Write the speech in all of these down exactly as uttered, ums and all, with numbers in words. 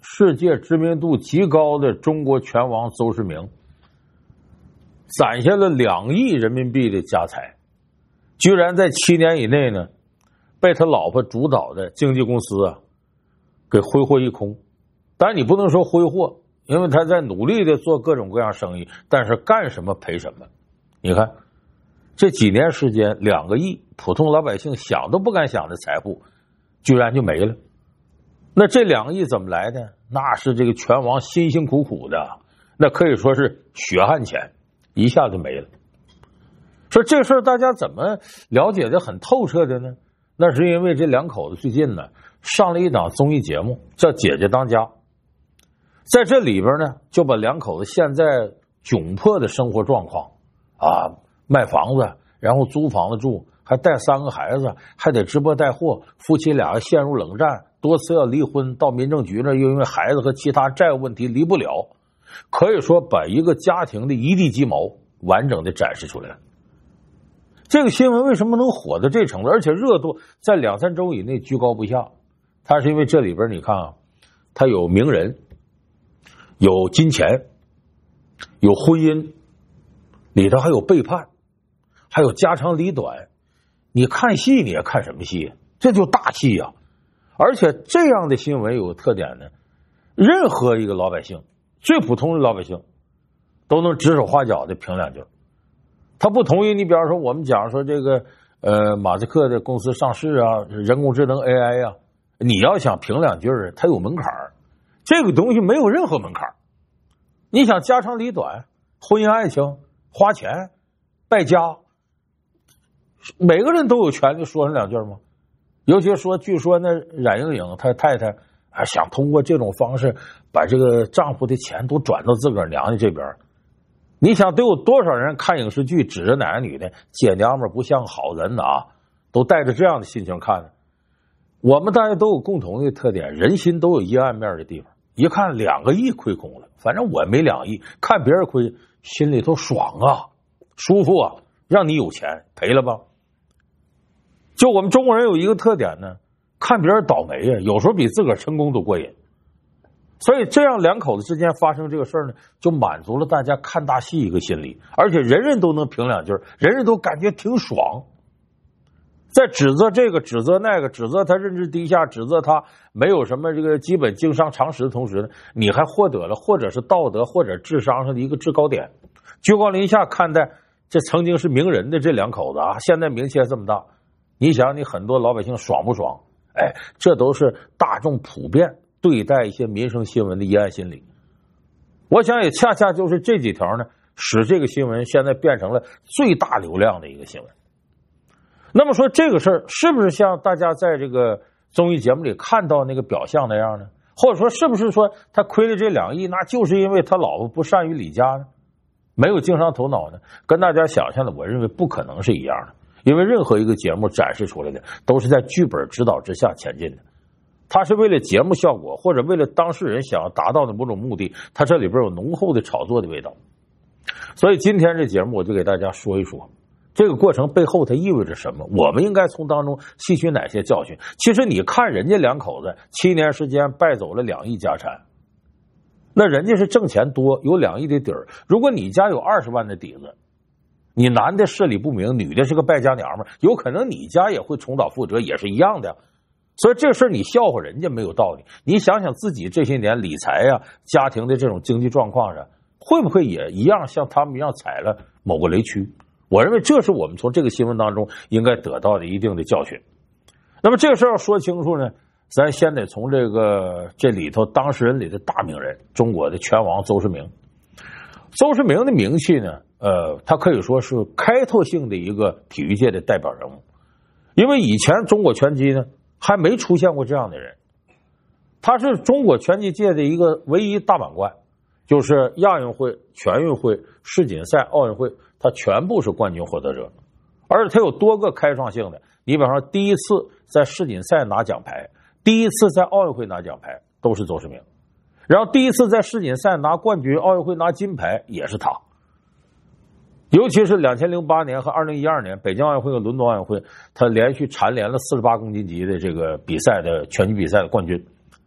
世界知名度极高的中国拳王邹市明，攒下了两亿人民币的家财，居然在七年以内呢，被他老婆主导的经纪公司啊，给挥霍一空。当然你不能说挥霍，因为他在努力的做各种各样生意，但是干什么赔什么。你看这几年时间，两个亿普通老百姓想都不敢想的财富居然就没了。那这两个亿怎么来的？那是这个拳王辛辛苦苦的，那可以说是血汗钱，一下就没了。说这事儿大家怎么了解的很透彻的呢？那是因为这两口子最近呢上了一档综艺节目叫《姐姐当家》，在这里边呢就把两口子现在窘迫的生活状况啊，卖房子，然后租房子住，还带三个孩子，还得直播带货，夫妻俩陷入冷战，多次要离婚，到民政局那又因为孩子和其他债务问题离不了，可以说把一个家庭的一地鸡毛完整的展示出来了。这个新闻为什么能火到这程度，而且热度在两三周以内居高不下？它是因为这里边你看啊，它有名人，有金钱，有婚姻，里头还有背叛，还有家长里短。你看戏你也看什么戏？这就大戏呀！而且这样的新闻有个特点呢，任何一个老百姓，最普通的老百姓都能指手画脚的评两句。他不同意你比方说我们讲说这个呃马斯克的公司上市啊，人工智能 A I 啊，你要想评两句它有门槛，这个东西没有任何门槛。你想家长里短，婚姻爱情，花钱，败家，每个人都有权利说上两句吗？尤其说据说那冉莹颖她太太啊想通过这种方式把这个丈夫的钱都转到自个儿娘家这边。你想都有多少人看影视剧指着哪个女的姐娘们不像好人啊，都带着这样的心情看的。我们大家都有共同的特点，人心都有阴暗面的地方。一看两个亿亏空了，反正我没两亿，看别人亏心里头爽啊，舒服啊，让你有钱赔了吧。就我们中国人有一个特点呢，看别人倒霉啊，有时候比自个儿成功都过瘾。所以这样两口子之间发生这个事儿呢，就满足了大家看大戏一个心理，而且人人都能评两句，人人都感觉挺爽。在指责这个指责那个，指责他认知低下，指责他没有什么这个基本经商常识的同时呢，你还获得了或者是道德或者智商上的一个制高点。居高临下看待这曾经是名人的这两口子啊，现在名气还这么大，你想你很多老百姓爽不爽？哎，这都是大众普遍对待一些民生新闻的阴暗心理。我想也恰恰就是这几条呢，使这个新闻现在变成了最大流量的一个新闻。那么说这个事儿是不是像大家在这个综艺节目里看到那个表象那样呢？或者说是不是说他亏了这两亿，那就是因为他老婆不善于理家呢？没有经商头脑呢？跟大家想象的我认为不可能是一样的。因为任何一个节目展示出来的都是在剧本指导之下前进的，它是为了节目效果或者为了当事人想要达到的某种目的，它这里边有浓厚的炒作的味道。所以今天这节目我就给大家说一说这个过程背后它意味着什么，我们应该从当中吸取哪些教训。其实你看人家两口子七年时间败走了两亿家产，那人家是挣钱多，有两亿的底儿。如果你家有二十万的底子，你男的事理不明，女的是个败家娘们，有可能你家也会重蹈覆辙，也是一样的。所以这事你笑话人家没有道理。你想想自己这些年理财呀、啊、家庭的这种经济状况上，会不会也一样像他们一样踩了某个雷区？我认为这是我们从这个新闻当中应该得到的一定的教训。那么这个事要说清楚呢，咱先得从这个这里头当事人里的大名人，中国的拳王邹市明。邹市明的名气呢，呃，他可以说是开拓性的一个体育界的代表人物，因为以前中国拳击呢还没出现过这样的人。他是中国拳击界的一个唯一大满贯，就是亚运会、全运会、世锦赛、奥运会，他全部是冠军获得者，而且他有多个开创性的。你比方说，第一次在世锦赛拿奖牌，第一次在奥运会拿奖牌，都是邹市明。然后第一次在世锦赛拿冠军，奥运会拿金牌也是他。尤其是两千零八年和二零一二年北京奥运会和伦敦奥运会，他连续蝉联了四十八公斤级的这个比赛的拳击比赛的冠军。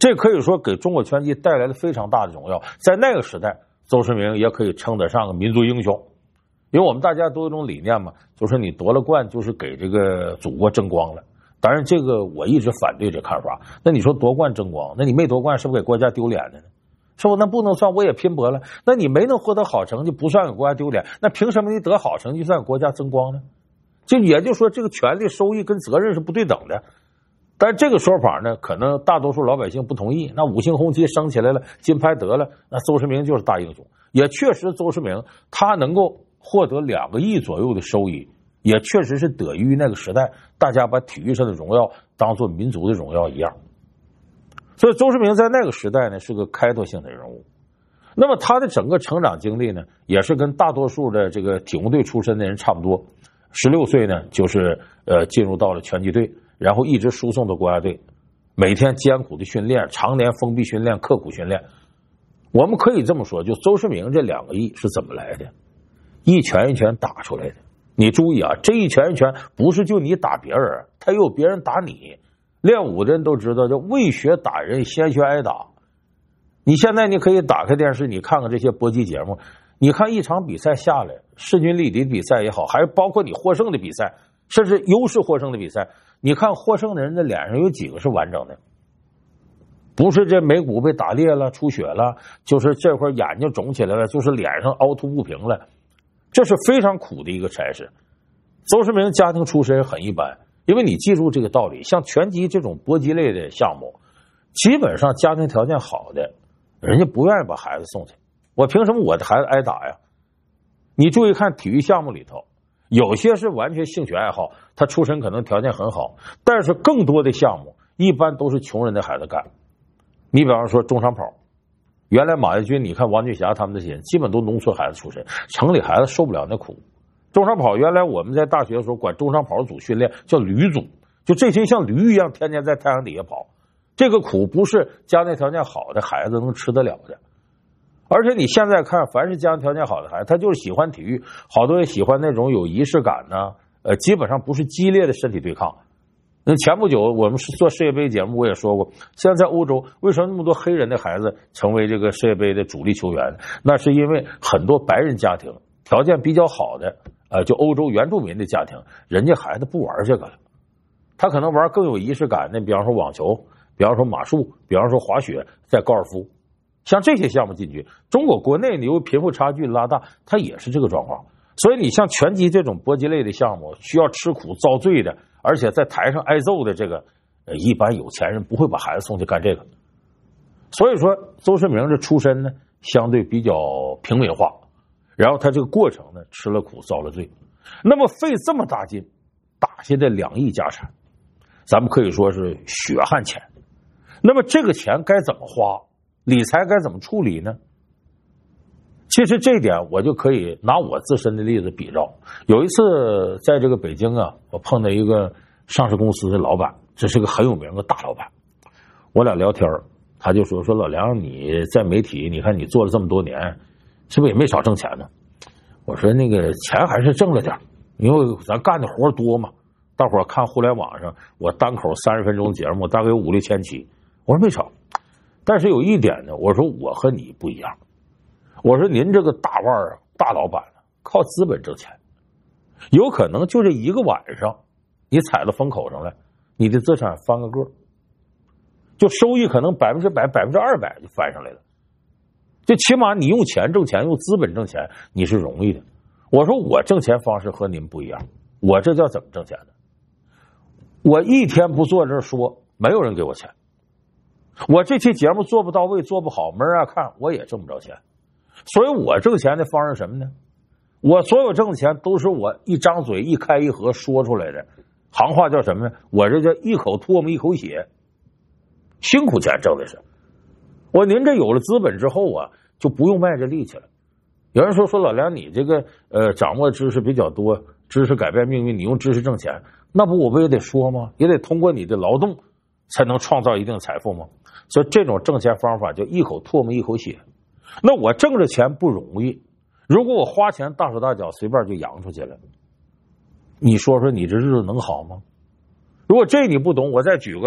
这可以说给中国拳击带来了非常大的荣耀。在那个时代，邹市明也可以称得上个民族英雄，因为我们大家都有一种理念嘛，就是你夺了冠就是给这个祖国争光了。当然，这个我一直反对这看法。那你说夺冠争光，那你没夺冠是不是给国家丢脸的呢？是不？那不能算我也拼搏了。那你没能获得好成绩，不算给国家丢脸，那凭什么你得好成绩算给国家争光呢？就也就是说，这个权利、收益跟责任是不对等的。但是这个说法呢，可能大多数老百姓不同意。那五星红旗升起来了，金牌得了，那邹市明就是大英雄。也确实，邹市明他能够获得两个亿左右的收益，也确实是得益于那个时代大家把体育上的荣耀当做民族的荣耀一样。所以邹市明在那个时代呢是个开拓性的人物。那么他的整个成长经历呢，也是跟大多数的这个体工队出身的人差不多。十六岁呢，就是呃进入到了拳击队，然后一直输送到国家队，每天艰苦的训练，常年封闭训练，刻苦训练。我们可以这么说，就邹市明这两个亿是怎么来的？一拳一拳打出来的。你注意啊，这一拳一拳不是就你打别人，他有别人打你。练武的人都知道，叫未学打人，先学挨打。你现在你可以打开电视，你看看这些搏击节目，你看一场比赛下来，势均力敌的比赛也好，还是包括你获胜的比赛，甚至优势获胜的比赛，你看获胜的人的脸上有几个是完整的？不是这眉骨被打裂了、出血了，就是这块眼睛肿起来了，就是脸上凹凸不平了。这是非常苦的一个差事。邹市明家庭出身很一般，因为你记住这个道理，像拳击这种搏击类的项目，基本上家庭条件好的人家不愿意把孩子送去。我凭什么我的孩子挨打呀？你注意看体育项目里头，有些是完全兴趣爱好，他出身可能条件很好，但是更多的项目一般都是穷人的孩子干。你比方说中长跑，原来马跃军，你看王俊霞他们这些人基本都农村孩子出身，城里孩子受不了那苦。中长跑原来我们在大学的时候管中长跑组训练叫驴组，就这些像驴一样天天在太阳底下跑，这个苦不是家庭条件好的孩子能吃得了的。而且你现在看，凡是家庭条件好的孩子，他就是喜欢体育，好多人喜欢那种有仪式感呢，呃，基本上不是激烈的身体对抗。那前不久我们做世界杯节目，我也说过，现在在欧洲为什么那么多黑人的孩子成为这个世界杯的主力球员？那是因为很多白人家庭条件比较好的，呃，就欧洲原住民的家庭，人家孩子不玩这个了，他可能玩更有仪式感的，比方说网球，比方说马术，比方说滑雪，在高尔夫，像这些项目进去，中国国内你由于贫富差距拉大，它也是这个状况。所以你像拳击这种搏击类的项目，需要吃苦遭罪的，而且在台上挨揍的，这个呃，一般有钱人不会把孩子送去干这个。所以说邹市明这出身呢相对比较平民化，然后他这个过程呢吃了苦遭了罪。那么费这么大劲打下的两亿家产，咱们可以说是血汗钱。那么这个钱该怎么花，理财该怎么处理呢？其实这一点我就可以拿我自身的例子比照。有一次在这个北京啊，我碰到一个上市公司的老板，这是个很有名的大老板。我俩聊天，他就说说老梁，你在媒体，你看你做了这么多年，是不是也没少挣钱呢？我说那个钱还是挣了点，因为咱干的活多嘛。大伙儿看互联网上，我单口三十分钟节目大概有五六千期，我说没少。但是有一点呢，我说我和你不一样。我说您这个大腕儿大老板靠资本挣钱，有可能就这一个晚上你踩到风口上来，你的资产翻个个，就收益可能百分之百百分之二百就翻上来了。就起码你用钱挣钱，用资本挣钱你是容易的。我说我挣钱方式和您不一样，我这叫怎么挣钱的？我一天不坐这儿说，没有人给我钱。我这期节目做不到位，做不好，没人爱看，我也挣不着钱。所以我挣钱的方式是什么呢？我所有挣的钱都是我一张嘴一开一合说出来的，行话叫什么呢？我这叫一口唾沫一口血，辛苦钱挣的是。我您这有了资本之后啊，就不用卖这力气了。有人说说老梁你这个呃掌握知识比较多，知识改变命运，你用知识挣钱，那不我不也得说吗？也得通过你的劳动才能创造一定财富吗？所以这种挣钱方法叫一口唾沫一口血。那我挣着钱不容易，如果我花钱大手大脚随便就扬出去了，你说说你这日子能好吗？如果这你不懂，我再举个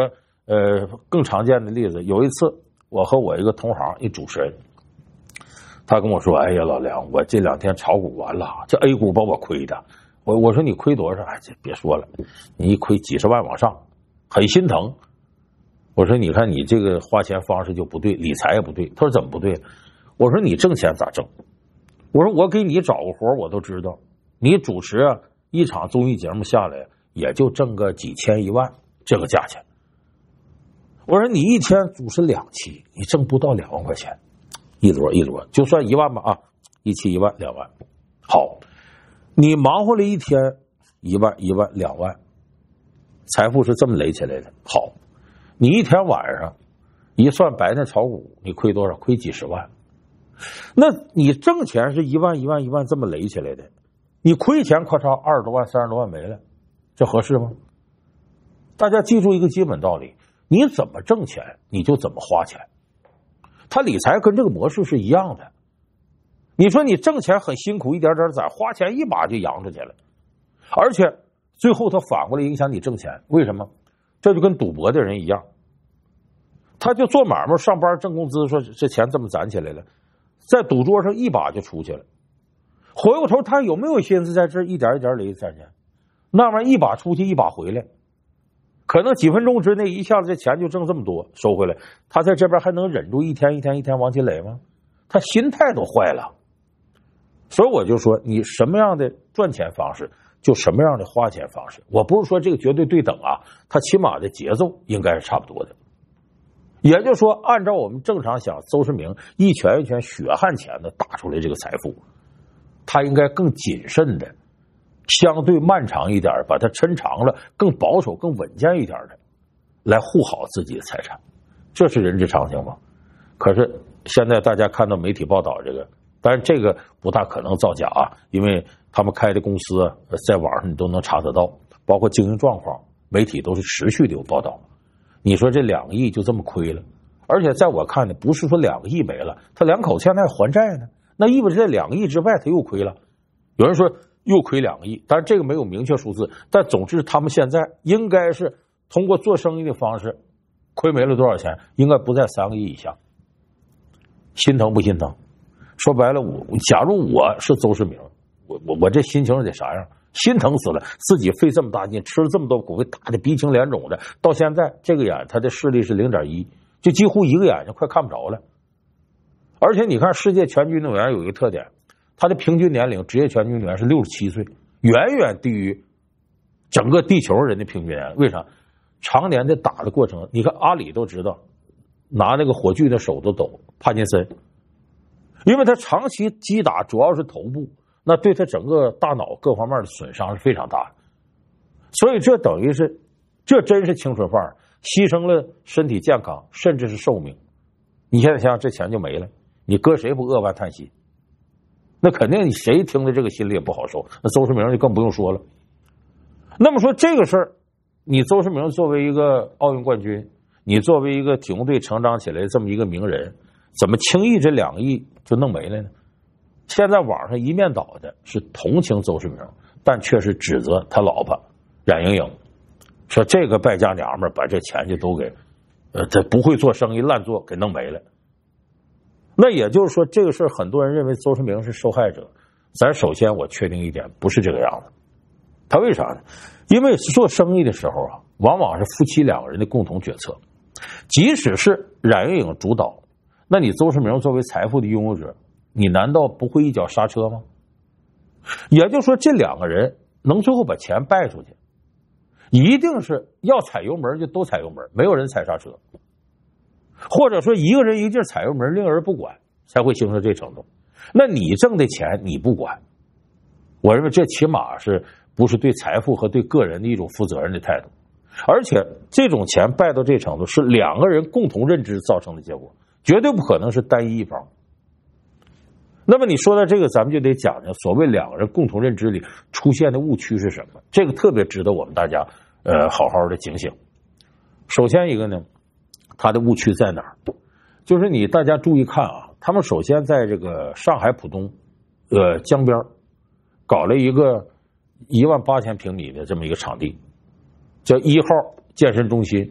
呃，更常见的例子，有一次我和我一个同行一主持人，他跟我说：“哎呀，老梁，我这两天炒股完了，这 A 股把我亏的。”我我说你亏多少？哎，这别说了，你一亏几十万往上，很心疼。我说你看你这个花钱方式就不对，理财也不对。他说怎么不对？我说你挣钱咋挣？我说我给你找个活我都知道，你主持啊一场综艺节目下来也就挣个几千一万这个价钱。我说你一天主持两期，你挣不到两万块钱，一摞一摞，就算一万吧啊，一期一万两万。好，你忙活了一天，一万一万两万，财富是这么垒起来的。好，你一天晚上一算白天炒股，你亏多少？亏几十万。那你挣钱是一万一万一万这么垒起来的，你亏钱咔嚓二十多万三十多万没了，这合适吗？大家记住一个基本道理，你怎么挣钱你就怎么花钱，他理财跟这个模式是一样的。你说你挣钱很辛苦，一点点攒，花钱一把就扬出去了，而且最后他反过来影响你挣钱。为什么？这就跟赌博的人一样，他就做买卖上班挣工资，说这钱这么攒起来了，在赌桌上一把就出去了，回过头他有没有心思在这一点一点累攒钱？那玩意一把出去一把回来，可能几分钟之内一下子这钱就挣这么多收回来，他在这边还能忍住一天一天一天往起垒吗？他心态都坏了。所以我就说你什么样的赚钱方式就什么样的花钱方式，我不是说这个绝对对等啊，它起码的节奏应该是差不多的。也就是说按照我们正常想，邹市明一拳一拳血汗钱的打出来这个财富，他应该更谨慎的，相对漫长一点，把它抻长了，更保守更稳健一点的来护好自己的财产，这是人之常情嘛。可是现在大家看到媒体报道这个，但是这个不大可能造假啊，因为他们开的公司在网上你都能查得到，包括经营状况，媒体都是持续的有报道。你说这两个亿就这么亏了，而且在我看呢，不是说两个亿没了，他两口现在还债呢，那意味着这两个亿之外他又亏了。有人说又亏两个亿，但是这个没有明确数字，但总之他们现在应该是通过做生意的方式亏没了多少钱，应该不在三个亿以下。心疼不心疼？说白了，我假如我是邹市明，我我我这心情得啥样？心疼死了，自己费这么大劲，吃了这么多苦，被打的鼻青脸肿的，到现在这个眼他的视力是 零点一， 就几乎一个眼睛快看不着了。而且你看世界拳击运动员有一个特点，他的平均年龄职业拳击运动员是六十七岁，远远低于整个地球人的平均年龄。为啥？常年的打的过程，你看阿里都知道，拿那个火炬的手都抖，帕金森，因为他长期击打主要是头部，那对他整个大脑各方面的损伤是非常大的。所以这等于是，这真是青春饭，牺牲了身体健康，甚至是寿命。你现在想想，这钱就没了，你搁谁不扼腕叹息？那肯定谁听了这个心里也不好受，那邹市明就更不用说了。那么说这个事儿，你邹市明作为一个奥运冠军，你作为一个体育队成长起来这么一个名人，怎么轻易这两个亿就弄没了呢？现在网上一面倒的是同情邹市明，但却是指责他老婆冉莹莹，说这个败家娘们把这钱就都给呃，这不会做生意烂做给弄没了。那也就是说这个事儿很多人认为邹市明是受害者，咱首先我确定一点，不是这个样子。他为啥呢？因为做生意的时候啊，往往是夫妻两个人的共同决策，即使是冉莹莹主导，那你邹市明作为财富的拥有者，你难道不会一脚刹车吗？也就是说这两个人能最后把钱败出去，一定是要踩油门就都踩油门，没有人踩刹车，或者说一个人一劲踩油门，另人不管，才会形成这程度。那你挣的钱你不管，我认为这起码是不是对财富和对个人的一种负责任的态度。而且这种钱败到这程度是两个人共同认知造成的结果，绝对不可能是单一一方。那么你说到这个，咱们就得讲讲所谓两个人共同认知里出现的误区是什么，这个特别值得我们大家呃好好的警醒。首先一个呢，它的误区在哪儿？就是你大家注意看啊，他们首先在这个上海浦东呃江边搞了一个一万八千平米的这么一个场地，叫一号健身中心。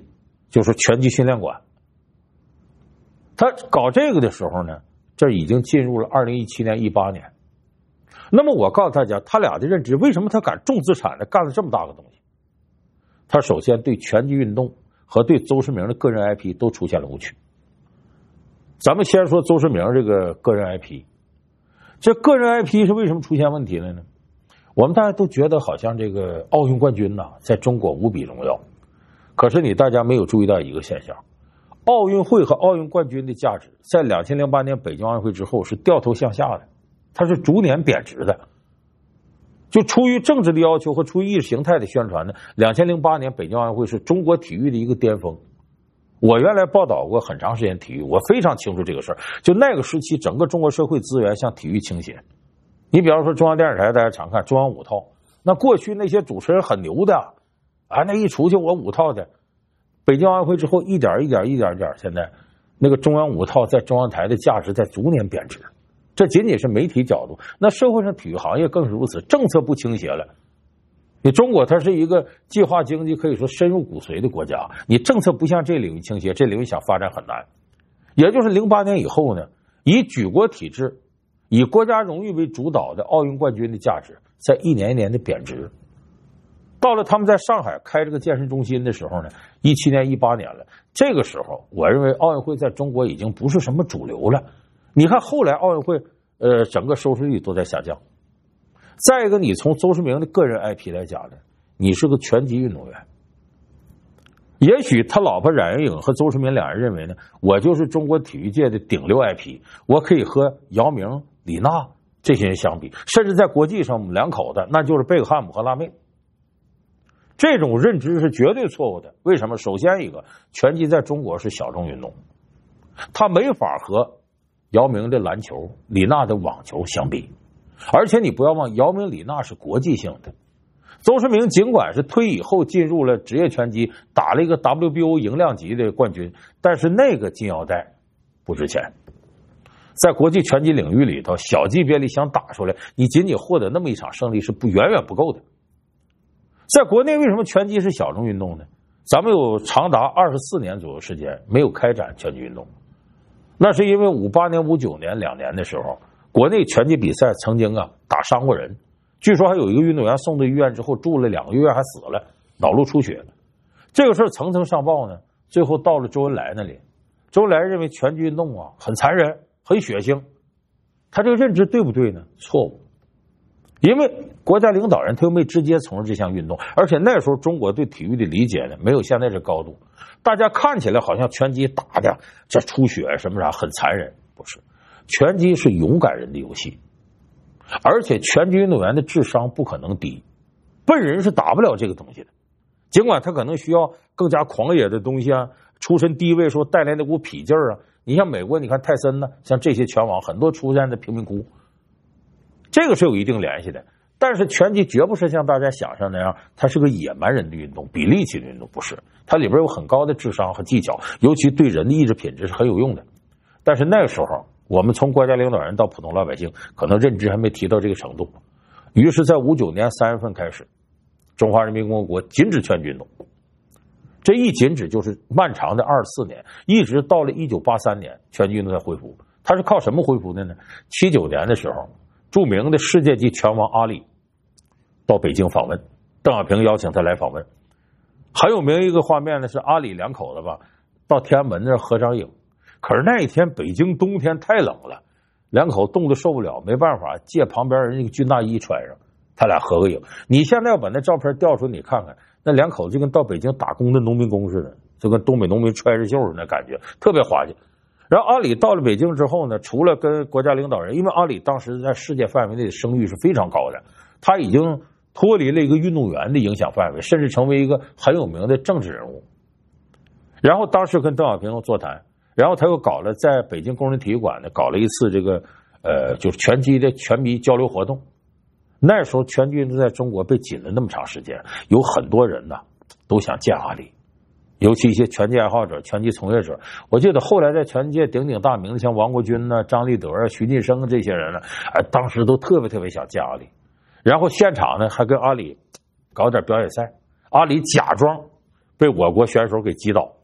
就是拳击训练馆。他搞这个的时候呢，这已经进入了二零一七年、一八年。那么我告诉大家，他俩的认知，为什么他敢重资产的干了这么大个东西？他首先对拳击运动和对邹市明的个人 I P 都出现了误区。咱们先说邹市明这个个人 I P， 这个人 I P 是为什么出现问题了呢？我们大家都觉得好像这个奥运冠军呐，在中国无比荣耀，可是你大家没有注意到一个现象，奥运会和奥运冠军的价值在两千零八年北京奥运会之后是掉头向下的，它是逐年贬值的。就出于政治的要求和出于意识形态的宣传呢，两千零八年北京奥运会是中国体育的一个巅峰。我原来报道过很长时间体育，我非常清楚这个事儿。就那个时期，整个中国社会资源向体育倾斜。你比方说中央电视台，大家常看中央五套，那过去那些主持人很牛的啊，那一出去我五套的。北京奥运会之后，一点一点一点一点，现在那个中央五套在中央台的价值在逐年贬值。这仅仅是媒体角度，那社会上体育行业更是如此，政策不倾斜了。你中国它是一个计划经济，可以说深入骨髓的国家，你政策不向这领域倾斜，这领域想发展很难。也就是零八年以后呢，以举国体制、以国家荣誉为主导的奥运冠军的价值在一年一年的贬值。到了他们在上海开这个健身中心的时候呢，一七年、一八年了，这个时候我认为奥运会在中国已经不是什么主流了。你看后来奥运会，呃，整个收视率都在下降。再一个，你从邹市明的个人 I P 来讲呢，你是个拳击运动员。也许他老婆冉元颖和邹市明两人认为呢，我就是中国体育界的顶流 I P， 我可以和姚明、李娜这些人相比，甚至在国际上我们两口子那就是贝克汉姆和辣妹。这种认知是绝对错误的。为什么？首先一个，拳击在中国是小众运动，它没法和姚明的篮球、李娜的网球相比。而且你不要忘，姚明、李娜是国际性的。邹市明尽管是退役后进入了职业拳击，打了一个 W B O 赢量级的冠军，但是那个金腰带不值钱。在国际拳击领域里头，小级别里想打出来，你仅仅获得那么一场胜利是不远远不够的。在国内为什么拳击是小众运动呢？咱们有长达二十四年左右时间没有开展拳击运动，那是因为五八年、五九年两年的时候，国内拳击比赛曾经啊打伤过人，据说还有一个运动员送到医院之后住了两个月还死了，脑颅出血。这个事儿层层上报呢，最后到了周恩来那里。周恩来认为拳击运动啊很残忍、很血腥，他这个认知对不对呢？错误。因为国家领导人他又没直接从事这项运动，而且那时候中国对体育的理解呢没有现在这高度，大家看起来好像拳击打的这出血什么啥很残忍，不是。拳击是勇敢人的游戏，而且拳击运动员的智商不可能低，笨人是打不了这个东西的。尽管他可能需要更加狂野的东西啊，出身低位时候带来那股痞劲儿啊。你像美国，你看泰森呢，像这些拳王很多出现在贫民窟，这个是有一定联系的。但是拳击绝不是像大家想象那样，它是个野蛮人的运动，比力气的运动，不是。它里边有很高的智商和技巧，尤其对人的意志品质是很有用的。但是那个时候，我们从国家领导人到普通老百姓，可能认知还没提到这个程度。于是，在五九年三月份开始，中华人民共和国禁止拳击运动。这一禁止就是漫长的二十四年，一直到了一九八三年，拳击运动才恢复。它是靠什么恢复的呢？七九年的时候，著名的世界级拳王阿里到北京访问，邓小平邀请他来访问。很有名一个画面呢，是阿里两口子吧到天安门那儿合张影。可是那一天北京冬天太冷了，两口冻得受不了，没办法借旁边人那个军大衣穿上，他俩合个影。你现在要把那照片调出来你看看，那两口子就跟到北京打工的农民工似的，就跟东北农民揣着袖似的，感觉特别滑稽。然后阿里到了北京之后呢，除了跟国家领导人，因为阿里当时在世界范围内的声誉是非常高的，他已经脱离了一个运动员的影响范围，甚至成为一个很有名的政治人物。然后当时跟邓小平座谈，然后他又搞了在北京工人体育馆呢搞了一次这个呃就是拳击的拳迷交流活动。那时候拳击运动在中国被禁了那么长时间，有很多人呢都想见阿里，尤其一些拳击爱好者、拳击从业者。我记得后来在拳界鼎鼎大名的像王国军呢、张立德啊、徐晋生这些人呢，哎，当时都特别特别想见阿里。然后现场呢还跟阿里搞点表演赛，阿里假装被我国选手给击倒，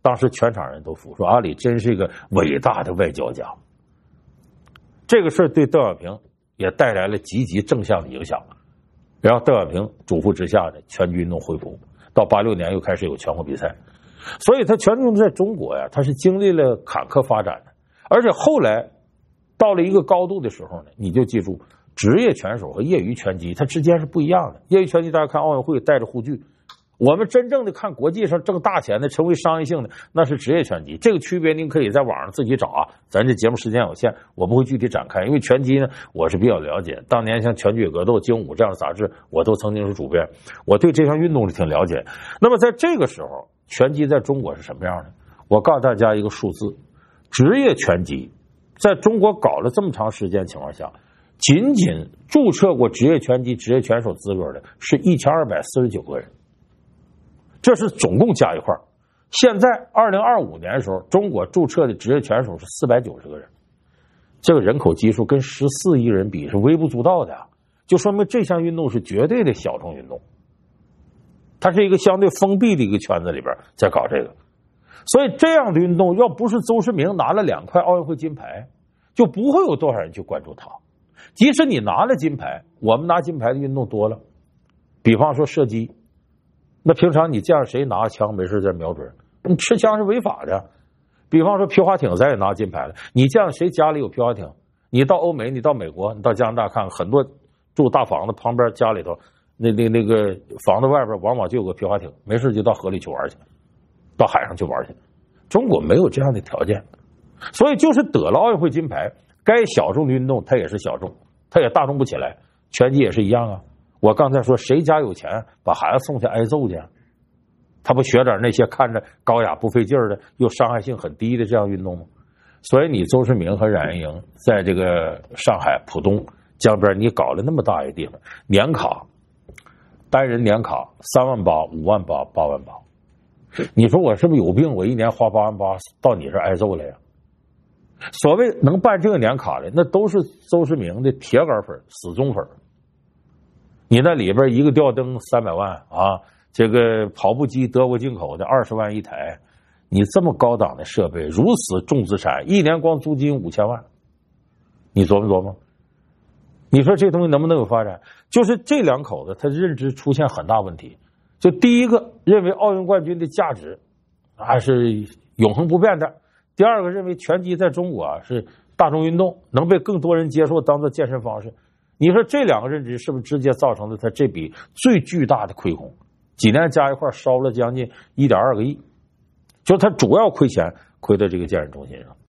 当时全场人都服，说阿里真是一个伟大的外交家。这个事对邓小平也带来了积极正向的影响。然后邓小平嘱咐之下的全军运动恢复，到八六年又开始有全国比赛。所以他全军在中国呀，他是经历了坎坷发展的。而且后来到了一个高度的时候呢，你就记住，职业拳手和业余拳击它之间是不一样的。业余拳击大家看奥运会带着护具，我们真正的看国际上挣大钱的成为商业性的那是职业拳击。这个区别您可以在网上自己找啊，咱这节目时间有限，我不会具体展开。因为拳击呢我是比较了解，当年像拳击格斗、精武这样的杂志我都曾经是主编，我对这项运动是挺了解。那么在这个时候拳击在中国是什么样的？我告诉大家一个数字，职业拳击在中国搞了这么长时间情况下，仅仅注册过职业拳击职业拳手资格的是一千二百四十九个人，这是总共加一块。现在二零二五年的时候，中国注册的职业拳手是四百九十个人，这个人口基数跟十四亿人比是微不足道的，就说明这项运动是绝对的小众运动，它是一个相对封闭的一个圈子里边在搞这个。所以这样的运动要不是邹市明拿了两块奥运会金牌，就不会有多少人去关注他。即使你拿了金牌，我们拿金牌的运动多了，比方说射击，那平常你见着谁拿枪没事在瞄准，你持枪是违法的。比方说皮划艇咱也拿金牌了，你见着谁家里有皮划艇，你到欧美，你到美国，你到加拿大看，很多住大房子旁边家里头那那那个房子外边往往就有个皮划艇，没事就到河里去玩去，到海上去玩去。中国没有这样的条件，所以就是得了奥运会金牌，该小众的运动它也是小众，它也大众不起来。拳击也是一样啊，我刚才说谁家有钱把孩子送去挨揍去，他不学点那些看着高雅不费劲儿的又伤害性很低的这样运动吗？所以你邹市明和冉彦营在这个上海浦东江边，你搞了那么大一个地方，年卡单人年卡三万八、五万八、八万八，你说我是不是有病？我一年花八万八到你这挨揍来呀？所谓能办这个年卡的，那都是邹市明的铁杆粉、死忠粉。你那里边一个吊灯三百万啊，这个跑步机德国进口的二十万一台，你这么高档的设备，如此重资产，一年光租金五千万，你琢磨琢磨，你说这东西能不能有发展？就是这两口子他认知出现很大问题。就第一个认为奥运冠军的价值还是永恒不变的，第二个认为拳击在中国啊是大众运动，能被更多人接受当做健身方式。你说这两个认知是不是直接造成了他这笔最巨大的亏空？几年加一块烧了将近一点二个亿，就他主要亏钱亏在这个健身中心上。